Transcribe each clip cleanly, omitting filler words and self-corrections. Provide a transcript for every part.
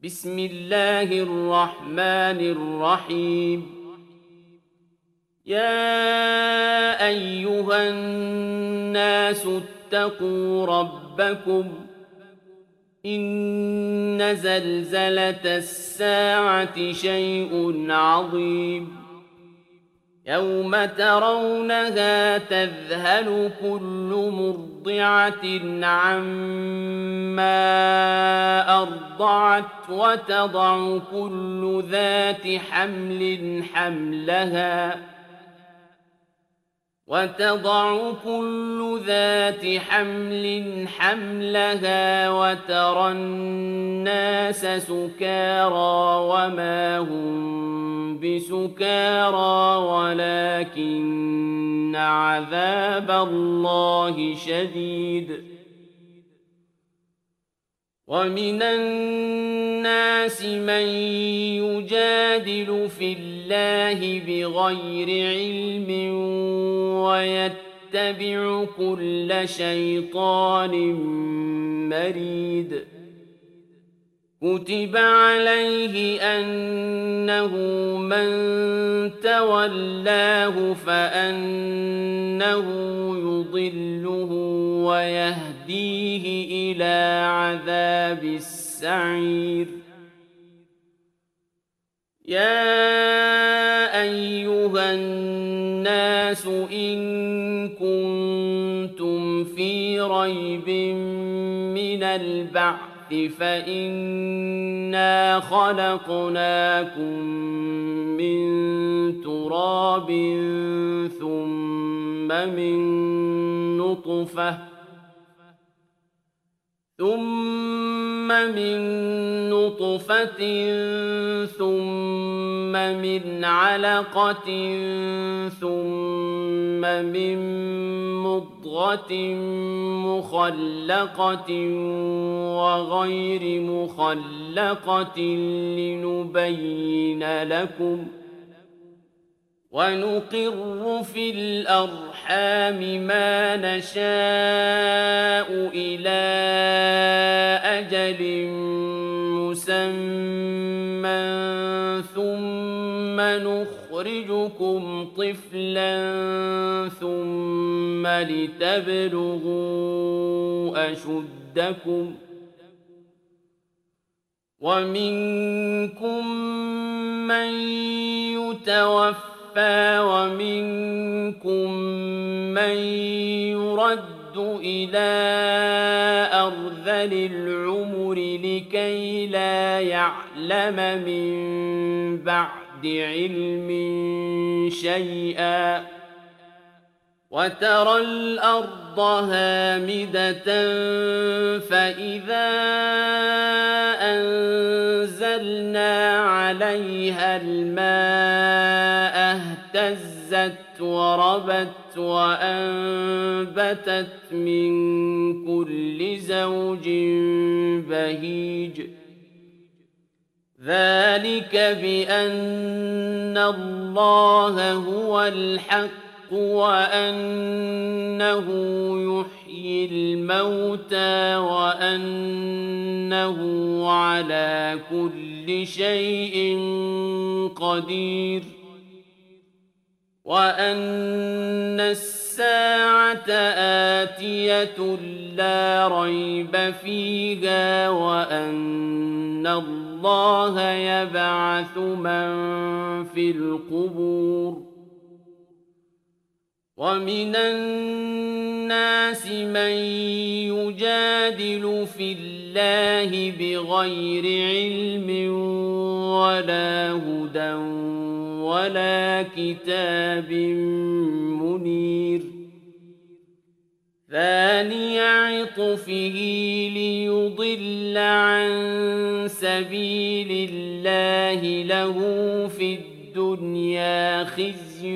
بسم الله الرحمن الرحيم. يا أيها الناس اتقوا ربكم إن زلزلة الساعة شيء عظيم يوم ترونها تذهل كل مرضعة عما أرضعت وتضع كل ذات حمل حملها وترى الناس سكارى وما هم بسكارى ولكن عذاب الله شديد. ومن الناس من يجادل في الله بغير علم ويتبع كل شيطان مريد. كتب عليه أنه من تولاه فأنه يضله ويهديه إلى عذاب السعير. يا أيها الناس إن كنتم في ريب من البعث فإنا خلقناكم من تراب ثم من نطفة ثم من علقة ثم من مضغة مخلقة وغير مخلقة لنبين لكم ونقر في الأرحام ما نشاء إلى أجل مسمى ثم نخرجكم طفلا ثم لتبلغوا أشدكم ومنكم من يتوفى ومنكم من يرد إلى أرذل العمر لكي لا يعلم من بعد علم شيئا. وترى الأرض هامدة فإذا أنزلنا عليها الماء اهتزت وربت وأنبتت من كل زوج بهيج. ذلك بأن الله هو الحق وأنه يحيي الموتى وأنه على كل شيء قدير وأن الساعة آتية لا ريب فيها وأن الله يبعث من في القبور. ومن الناس من يجادل في الله بغير علم ولا هدى ولا كتاب منير. ثاني عطفه ليضل عن سبيل الله له في الدنيا خزي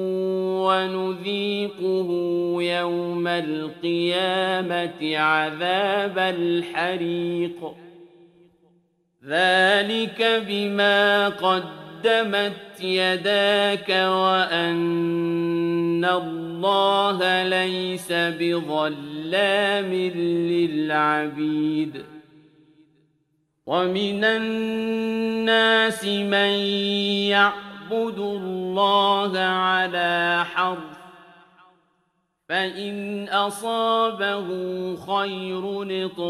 ونذيقه يوم القيامة عذاب الحريق. ذلك بما قدمت يداك وأن الله ليس بظلام للعبيد. ومن الناس من يعبد الله على حرف فإن أصابه خير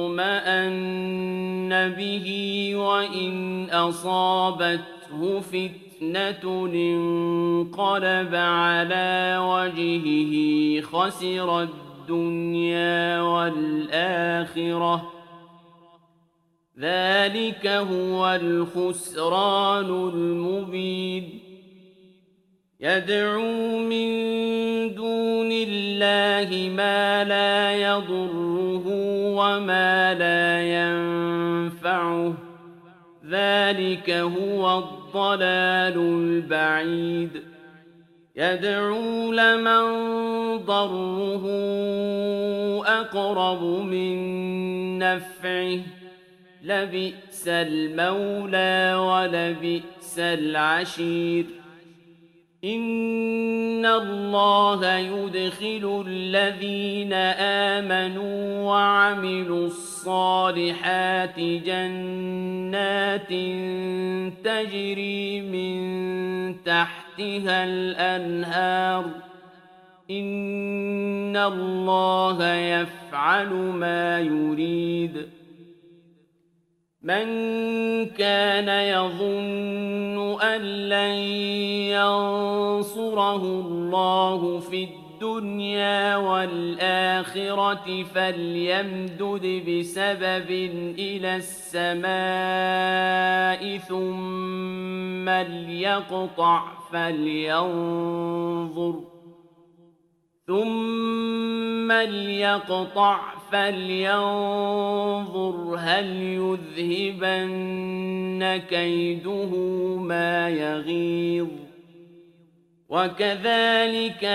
اطمأن به وإن أصابته فتنة انقلب على وجهه خسر الدنيا والآخرة ذلك هو الخسران المبين يدعو من دون الله ما لا يضره وما لا ينفعه ذلك هو الضلال البعيد يدعو لمن ضره أقرب من نفعه لبئس المولى ولبئس العشير إن الله يدخل الذين آمنوا وعملوا الصالحات جنات تجري من تحتها الأنهار إن الله يفعل ما يريد من كان يظن أن لن ينصره الله في الدنيا والآخرة فليمدد بسبب إلى السماء ثم ليقطع فلينظر هل يذهبن كيده ما يغيظ وكذلك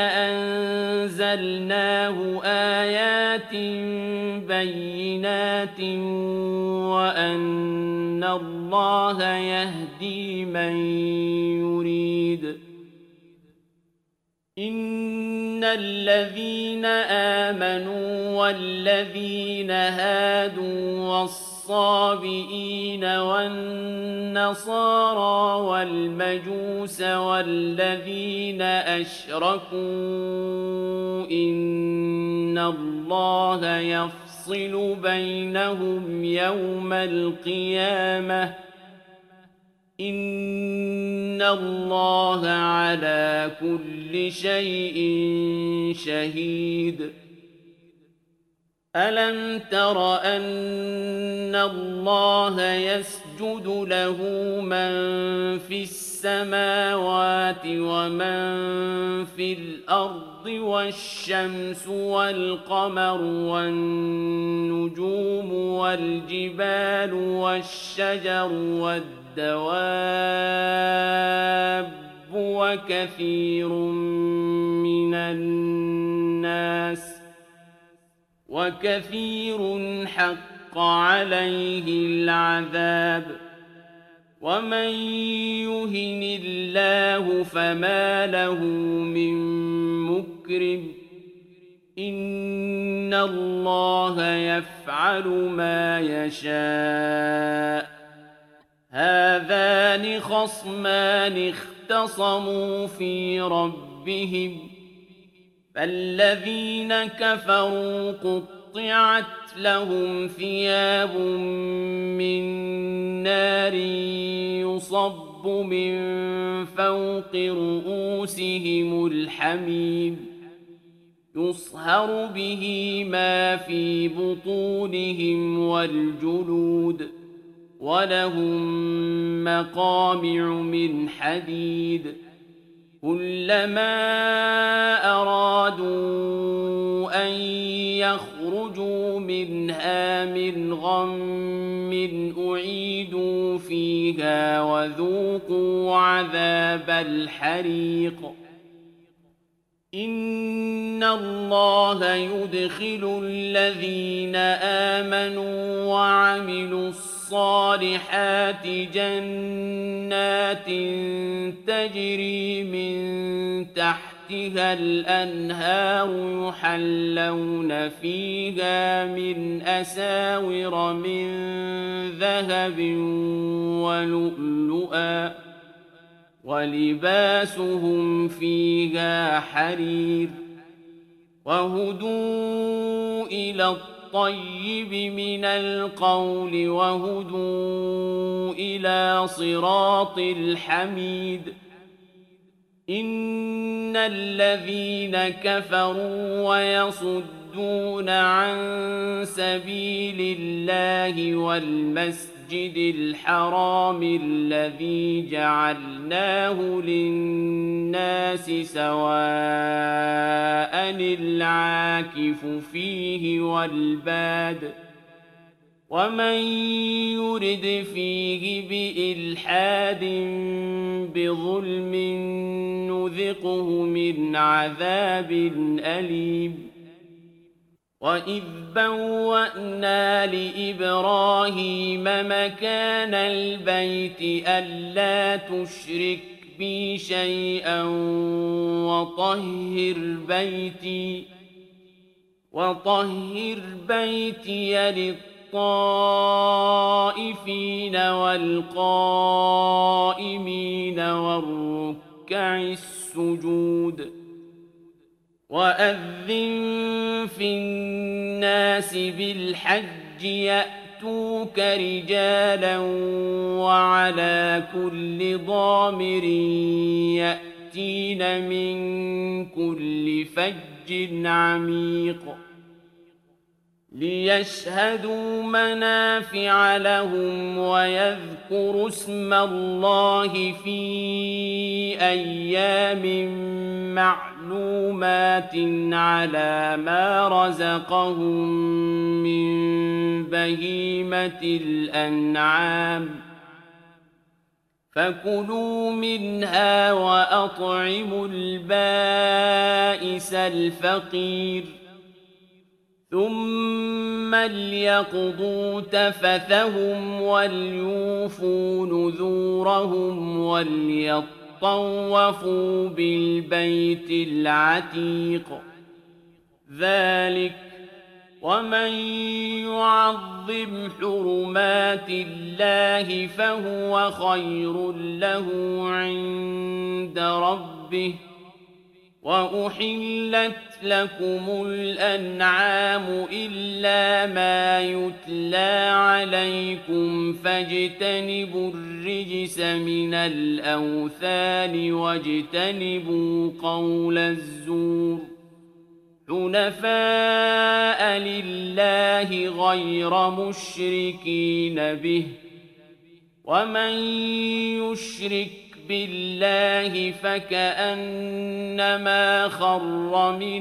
أنزلناه آيات بينات وأن الله يهدي من يريد إن الذين آمنوا والذين هادوا والصابئين والنصارى والمجوس والذين أشركوا إن الله يفصل بينهم يوم القيامة إن الله على كل شيء شهيد ألم تر أن الله يسجد له من في السماوات ومن في الأرض والشمس والقمر والنجوم والجبال والشجر والدواب وكثير حق عليه العذاب ومن يهن الله فما له من مكرم إن الله يفعل ما يشاء هذان خصمان اختصموا في ربهم فالذين كفروا قطعت لهم ثياب من نار يصب من فوق رؤوسهم الحميم يصهر به ما في بطونهم والجلود ولهم مقامع من حديد كلما أرادوا أن يخرجوا منها من غم أعيدوا فيها وذوقوا عذاب الحريق إن الله يدخل الذين آمنوا وعملوا الصالحات جنات تجري من تحتها تحتها الأنهار يحلون فيها من أساور من ذهب ولؤلؤا ولباسهم فيها حرير وهدوا إلى الطيب من القول وهدوا إلى صراط الحميد إن الذين كفروا ويصدون عن سبيل الله والمسجد الحرام الذي جعلناه للناس سواء العاكف فيه والباد ومن يرد فيه بإلحاد بظلم نذقه من عذاب أليم وإذ بوأنا لإبراهيم مكان البيت ألا تشرك بي شيئا وطهر بيتي للطائفين والقائمين والركع السجود وأذن في الناس بالحج يأتوك رجالا وعلى كل ضامر يأتين من كل فج عميق ليشهدوا منافع لهم ويذكروا اسم الله في أيام معلومات على ما رزقهم من بهيمة الأنعام فكلوا منها وأطعموا البائس الفقير ثم ليقضوا تفثهم وليوفوا نذورهم وليطوفوا بالبيت العتيق ذلك ومن يعظم حرمات الله فهو خير له عند ربه وأحلت لكم الأنعام إلا ما يتلى عليكم فاجتنبوا الرجس من الأوثان واجتنبوا قول الزور حنفاء لله غير مشركين به ومن يشرك بالله فكأنما خر من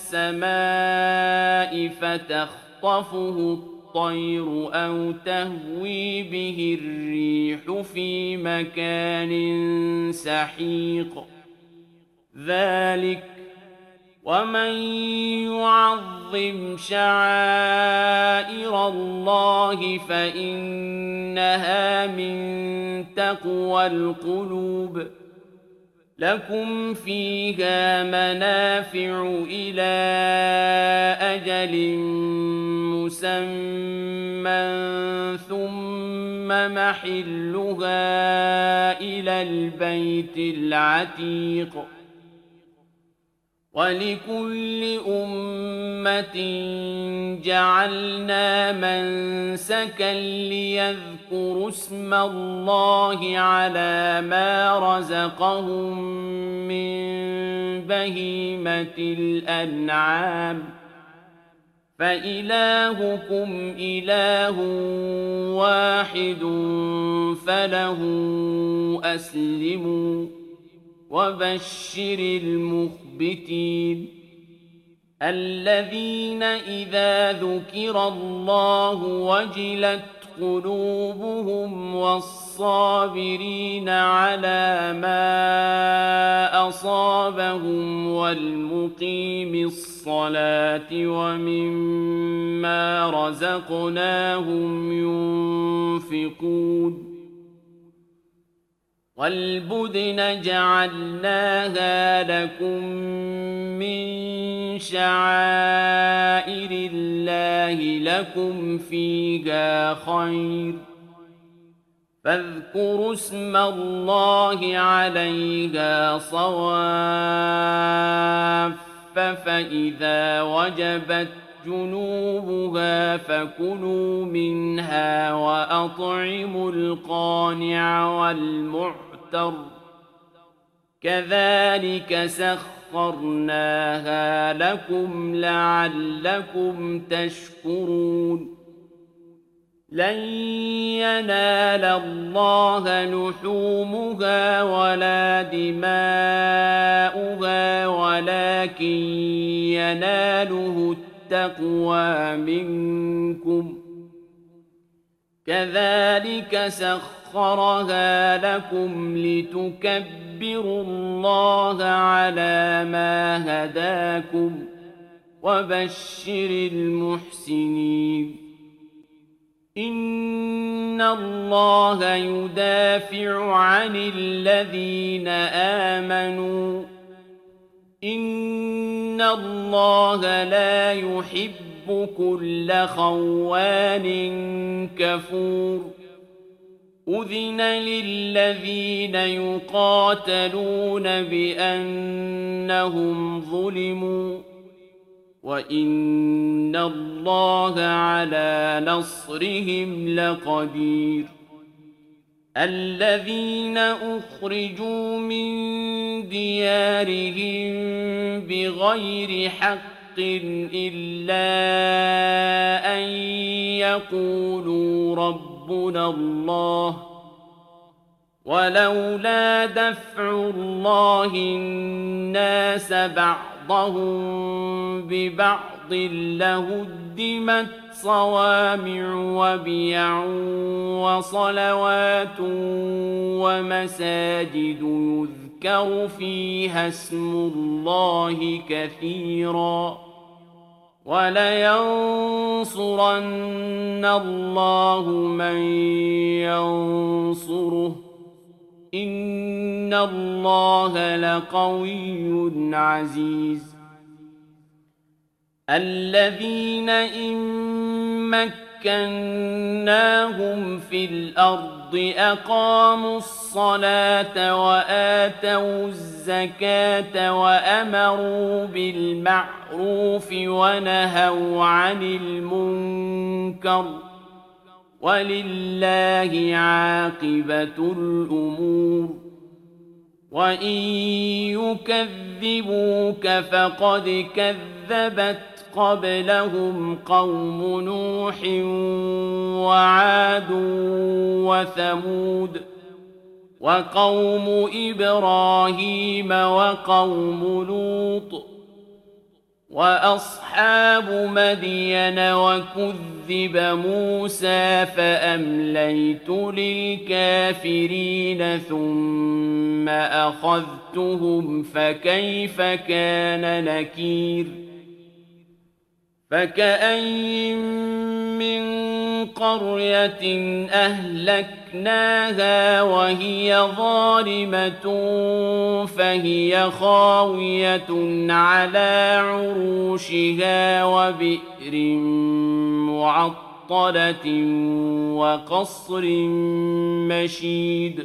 السماء فتخطفه الطير أو تهوي به الريح في مكان سحيق ذلك ومن يعظم شعائر الله فإنها من تقوى القلوب لكم فيها منافع إلى أجل مسمى ثم محلها إلى البيت العتيق ولكل أمة جعلنا منسكا ليذكروا اسم الله على ما رزقهم من بهيمة الأنعام فإلهكم إله واحد فله أسلموا وبشر المخبتين الذين إذا ذكر الله وجلت قلوبهم والصابرين على ما أصابهم والمقيم الصلاة ومما رزقناهم ينفقون وَالْبُدْنَ جَعَلْنَاهَا لَكُم مِّن شَعَائِرِ اللَّهِ لَكُمْ فِيهَا خَيْرٌ ۖ فاذكروا اسم الله عليها صواف فإذا وجبت جنوبها فكلوا منها وأطعموا القانع والمعتر كذلك سخرناها لكم لعلكم تشكرون لن ينال الله لحومها ولا دماؤها ولكن يناله التقوى منكم كذلك سخرها لكم لتكبروا الله على ما هداكم وبشر المحسنين إن الله يدافع عن الذين آمنوا إن الله لا يحب كل خوان كفور أذن للذين يقاتلون بأنهم ظلموا وَإِنَّ اللَّهَ عَلَى نَصْرِهِمْ لَقَدِيرٌ الَّذِينَ أُخْرِجُوا مِنْ دِيَارِهِمْ بِغَيْرِ حَقٍّ إِلَّا أَنْ يَقُولُوا رَبُّنَا اللَّهُ وَلَوْلَا دَفْعُ اللَّهِ النَّاسَ بعضهم ببعض لهدمت صوامع وبيع وصلوات ومساجد يذكر فيها اسم الله كثيرا ولينصرن الله من ينصره إن الله لقوي عزيز الذين إن مكناهم في الأرض أقاموا الصلاة وآتوا الزكاة وأمروا بالمعروف ونهوا عن المنكر ولله عاقبة الأمور وإن يكذبوك فقد كذبت قبلهم قوم نوح وعاد وثمود وقوم إبراهيم وقوم لوط وأصحاب مدين وكذب موسى فأمليت للكافرين ثم أخذتهم فكيف كان نكير فكأين من قرية أهلكناها وهي ظالمة فهي خاوية على عروشها وبئر معطلة وقصر مشيد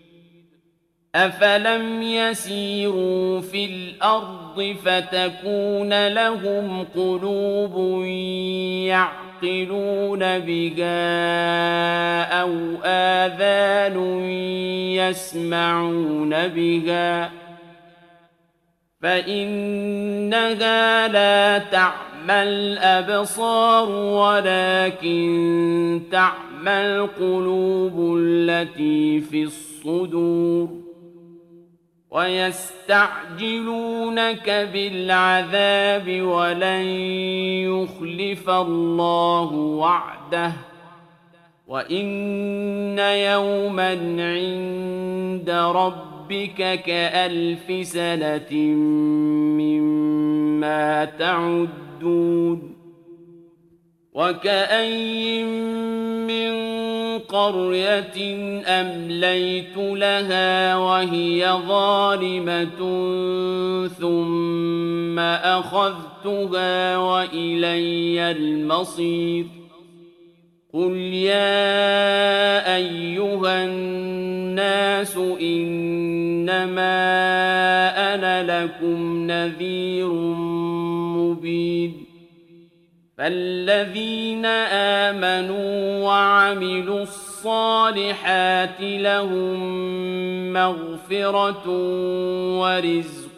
أفلم يسيروا في الأرض فتكون لهم قلوب يعقلون بها أو آذان يسمعون بها فإنها لا تعمى الأبصار ولكن تعمى القلوب التي في الصدور ويستعجلونك بالعذاب ولن يخلف الله وعده وإن يوما عند ربك كألف سنة مما تعدون وكأين من قرية أمليت لها وهي ظالمة ثم أخذتها وإلي المصير قل يا أيها الناس إنما أنا لكم نذير مبين فالذين آمنوا وعملوا الصالحات لهم مغفرة ورزق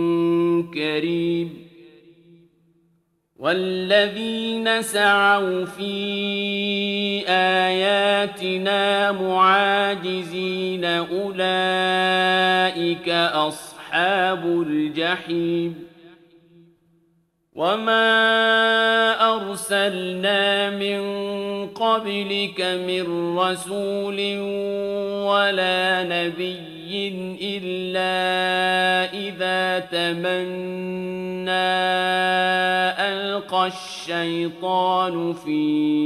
كريم والذين سعوا في آياتنا معاجزين أولئك أصحاب الجحيم وما أرسلنا من قبلك من رسول ولا نبي إلا إذا تمنى ألقى الشيطان في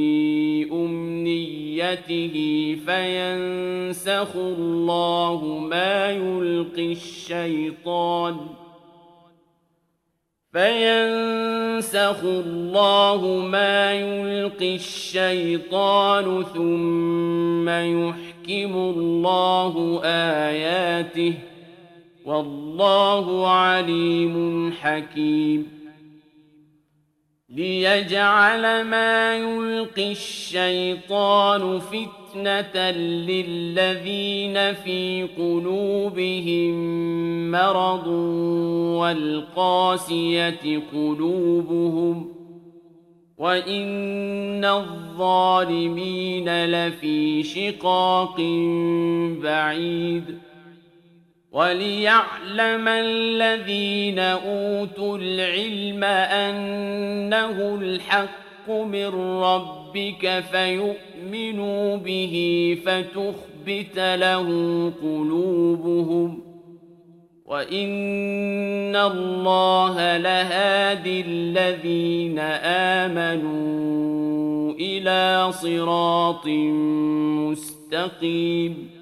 أمنيته فينسخ الله ما يلقي الشيطان ثم يحكم الله آياته والله عليم حكيم ليجعل ما يلقي الشيطان فتنة للذين في قلوبهم مرض والقاسية قلوبهم وإن الظالمين لفي شقاق بعيد وليعلم الذين أوتوا العلم أنه الحق من ربك فيؤمنوا به فتخبت له قلوبهم وإن الله لهادي الذين آمنوا إلى صراط مستقيم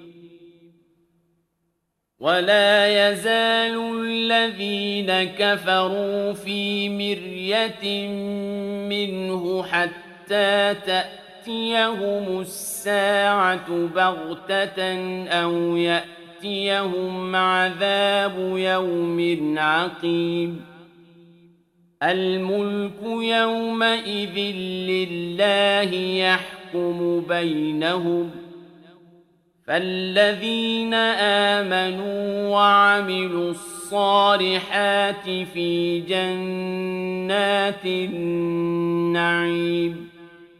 ولا يزال الذين كفروا في مرية منه حتى تأتيهم الساعة بغتة أو يأتيهم عذاب يوم عقيم الملك يومئذ لله يحكم بينهم فالذين آمنوا وعملوا الصالحات في جنات النعيم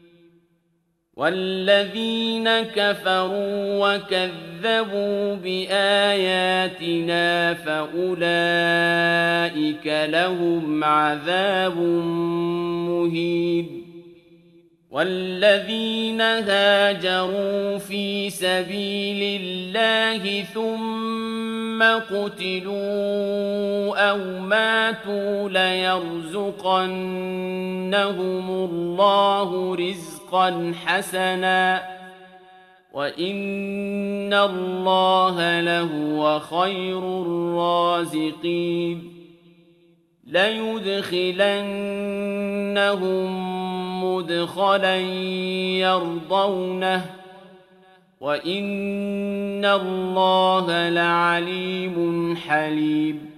والذين كفروا وكذبوا بآياتنا فأولئك لهم عذاب مهين والذين هاجروا في سبيل الله ثم قتلوا أو ماتوا ليرزقنهم الله رزقا حسنا وإن الله لهو خير الرازقين ليدخلنهم مدخلا يرضونه وإن الله لعليم حليم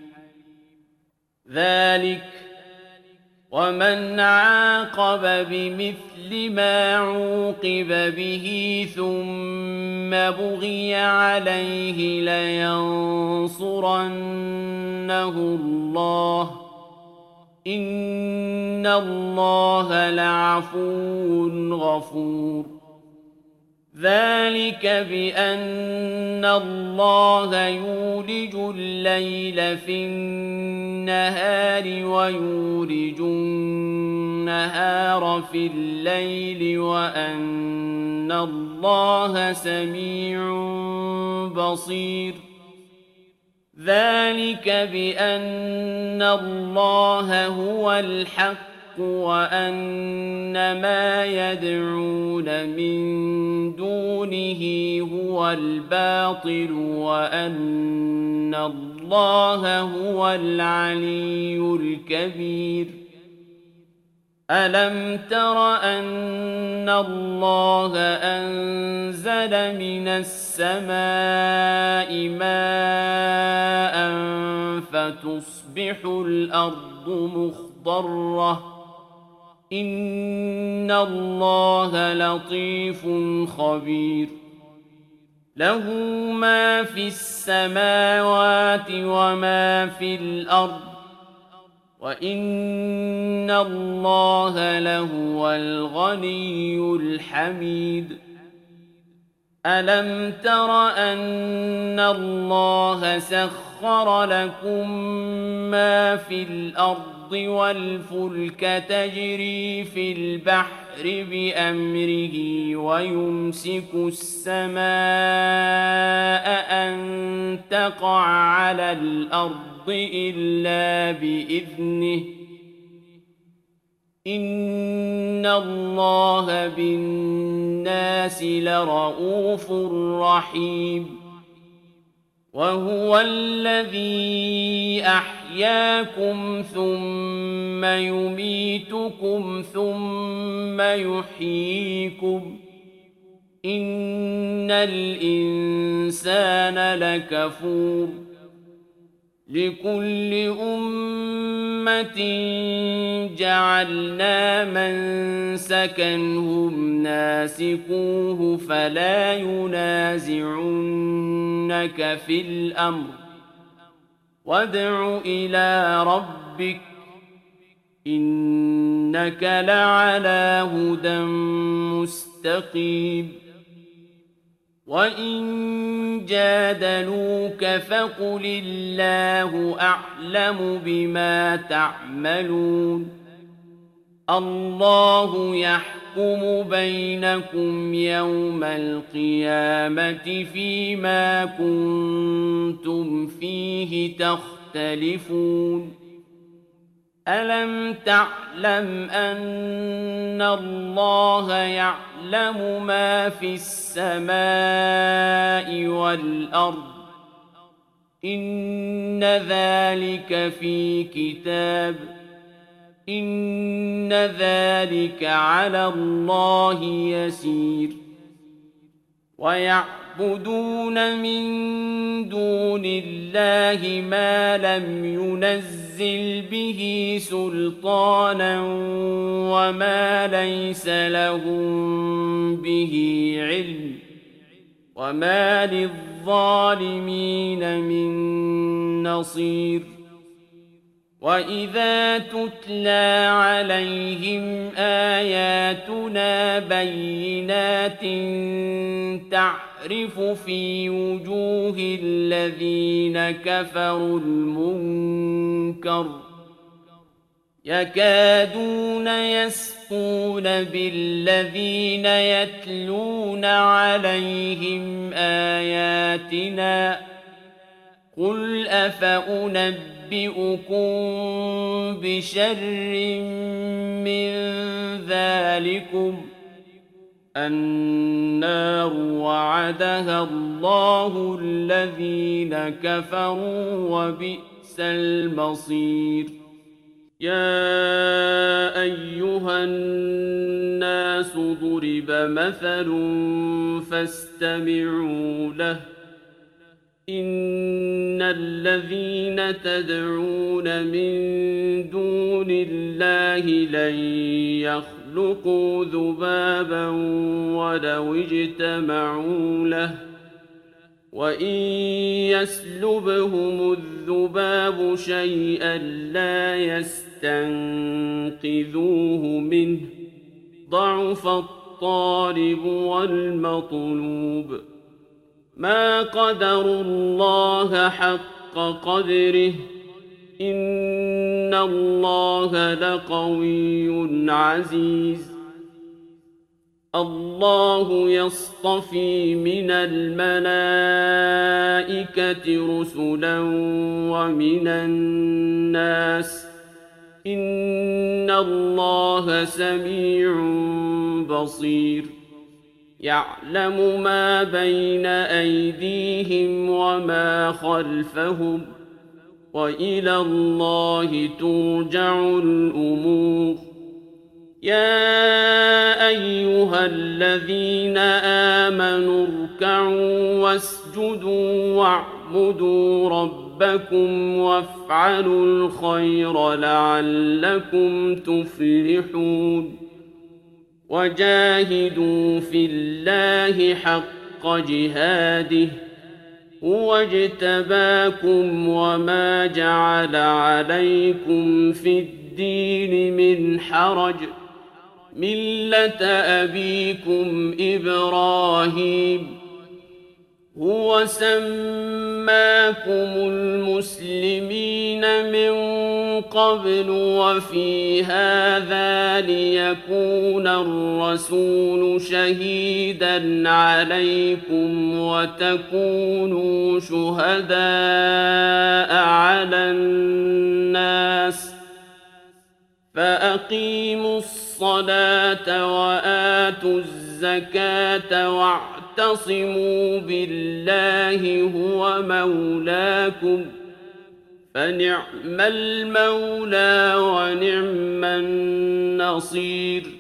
ذلك ومن عاقب بمثل ما عوقب به ثم بغي عليه لينصرنه الله إن الله لعفو غفور ذلك بأن الله يولج الليل في النهار ويولج النهار في الليل وأن الله سميع بصير ذلك بأن الله هو الحق وأن ما يدعون من دونه هو الباطل وأن الله هو العلي الكبير ألم تر أن الله أنزل من السماء ماء فتصبح الأرض مخضرة إن الله لطيف خبير له ما في السماوات وما في الأرض وَإِنَّ اللَّهَ لَهُوَ الْغَنِيُّ الْحَمِيدُ أَلَمْ تَرَ أَنَّ اللَّهَ سَخَّرَ لَكُم مَّا فِي الْأَرْضِ وَالْفُلْكَ تَجْرِي فِي الْبَحْرِ بِأَمْرِهِ وَيُمْسِكُ السَّمَاءَ أَن تَقَعَ عَلَى الْأَرْضِ إلا بإذنه إن الله بالناس لرءوف رحيم وهو الذي أحياكم ثم يميتكم ثم يحييكم إن الإنسان لكفور لكل أمة جعلنا منسكا هم ناسكوه فلا ينازعنك في الأمر وادع إلى ربك إنك لعلى هدى مستقيم وَإِن جَادَلُوكَ فَقُلِ اللَّهُ أَعْلَمُ بِمَا تَعْمَلُونَ اللَّهُ يَحْكُمُ بَيْنَكُمْ يَوْمَ الْقِيَامَةِ فِيمَا كُنتُمْ فِيهِ تَخْتَلِفُونَ أَلَمْ تَعْلَمْ أَنَّ اللَّهَ يَعْلَمُ مَا فِي السَّمَاءِ وَالْأَرْضِ إِنَّ ذَلِكَ في كِتَابٍ إِنَّ ذَلِكَ على الله يسير ويعبدون من دون الله ما لم ينزل به سلطانا وما ليس لهم به علم وما للظالمين من نصير وَإِذَا تُتْلَى عَلَيْهِمْ آيَاتُنَا بَيِّنَاتٍ تَعْرِفُ فِي وُجُوهِ الَّذِينَ كَفَرُوا الْمُنكَرَ يَكَادُونَ يَسْطُونَ بِالَّذِينَ يَتْلُونَ عَلَيْهِمْ آيَاتِنَا قُلْ أَفَأُنَبِّئُكُم بِشَرٍّ مِّن ذَلِكُمْ النَّارُ وَعَدَهَا اللَّهُ الَّذِينَ كَفَرُوا وَبِئْسَ الْمَصِيرُ يَا أَيُّهَا النَّاسُ ضُرِبَ مَثَلٌ فَاسْتَمِعُوا لَهُ إِنَّ الَّذِينَ تَدْعُونَ مِن دُونِ اللَّهِ لَن يَخْلُقُوا ذُبَابًا وَلَوِ اجْتَمَعُوا لَهُ وَإِن يَسْلُبْهُمُ الذُّبَابُ شَيْئًا لَّا يَسْتَنقِذُوهُ مِنْهُ ضَعُفَ الطَّالِبُ وَالْمَطْلُوبُ ما قدروا الله حق قدره إن الله لقوي عزيز الله يصطفي من الملائكة رسلا ومن الناس إن الله سميع بصير يعلم ما بين أيديهم وما خلفهم وإلى الله ترجع الأمور يا أيها الذين آمنوا اركعوا واسجدوا واعبدوا ربكم وافعلوا الخير لعلكم تفلحون وجاهدوا في الله حق جهاده هو اجتباكم وما جعل عليكم في الدين من حرج ملة أبيكم إبراهيم هو سماكم المسلمين من قبل وفي هذا ليكون الرسول شهيدا عليكم وتكونوا شهداء على الناس فأقيموا الصلاة وآتوا الزكاة واعتصموا بالله هو مولاكم فنعم المولى ونعم النصير